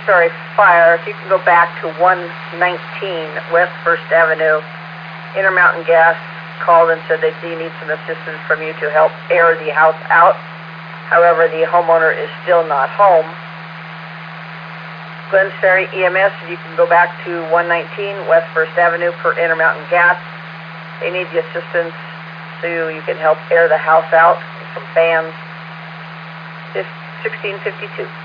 Ferry Fire, if you can go back to 119 West First Avenue, Intermountain Gas called and said they do need some assistance from you to help air the house out. However, the homeowner is still not home. Glens Ferry EMS, if you can go back to 119 West First Avenue per Intermountain Gas. They need the assistance so you can help air the house out with some fans. 1652.